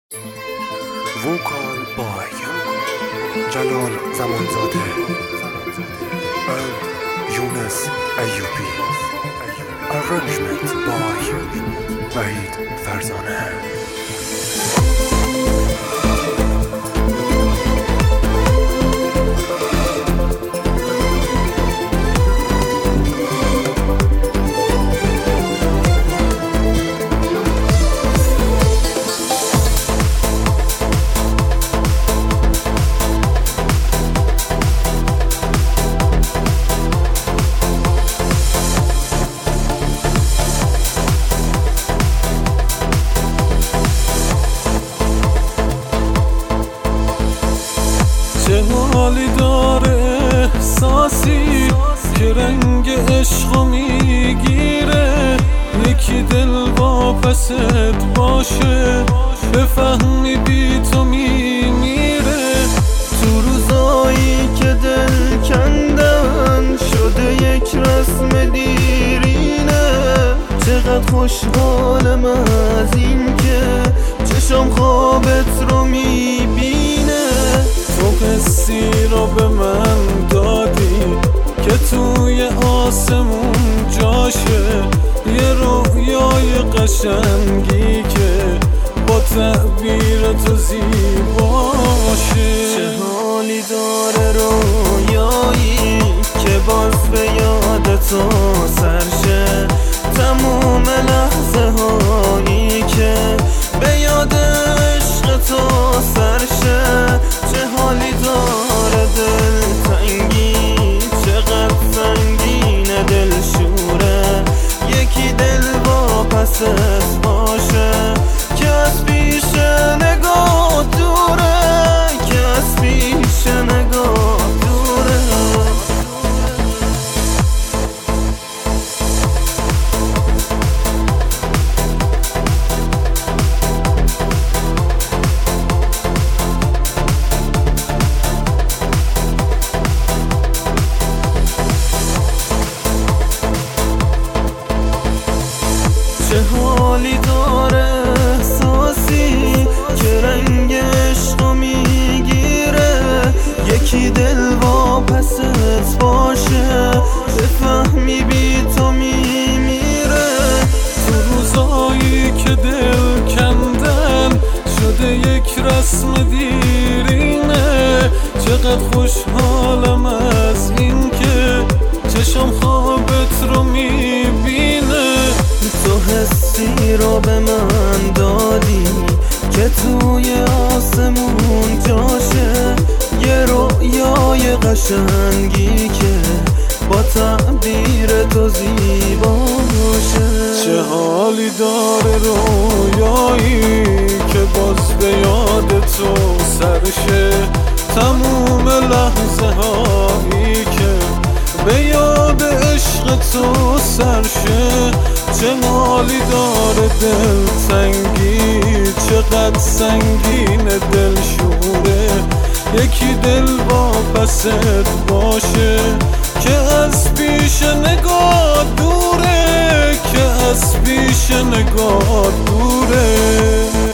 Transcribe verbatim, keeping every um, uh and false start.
Vocal by Jalal Zamanzadeh and Yunus Ayyubi. Arrangement by Wahid Farzaneh. چه حالی داره احساسی که رنگ عشقو میگیره، یکی دل واپست باشه بفهمی بی تو میمیره. تو روزایی که دل کندن شده یک رسم دیرینه، چقدر خوشحالم از این که چشم خوابت رو میبینه. تو حسی رو به من دادی که توی آسمون جاشه، یه رویای قشنگی که با تعبیر تو زیباشه. چه حالی داره رویایی که باز به یاد تو سرشه، تموم لحظه هایی که به یاد عشق تو سرشه. چه حالی داره دل تنگی، چقدر سنگینه دل شوره، یکی دل واپست باشه که از پیش نگاه دوره، که از پیش نگاه دوره. چه حالی داره احساسی که رنگ عشقو میگیره، یکی دل واپست باشه بفهمی بی تو میمیره. تو روزایی که دل کندن شده یک رسم دیرینه، چقدر خوشحالم از این که چشم خوابت رو میبینه. تو حسی رو به من دادی که توی آسمون جاشه، یه رویای قشنگی که با تعبیر تو زیباشه. چه حالی داره رویایی که باز به یاد تو سرشه، تموم لحظه هایی که به یاد عشق تو سرشه. چه حالی داره دل تنگی، چقدر سنگین دل شوره، یکی دل واپست باشه که از پیش نگاه دوره، که از پیش نگاه دوره.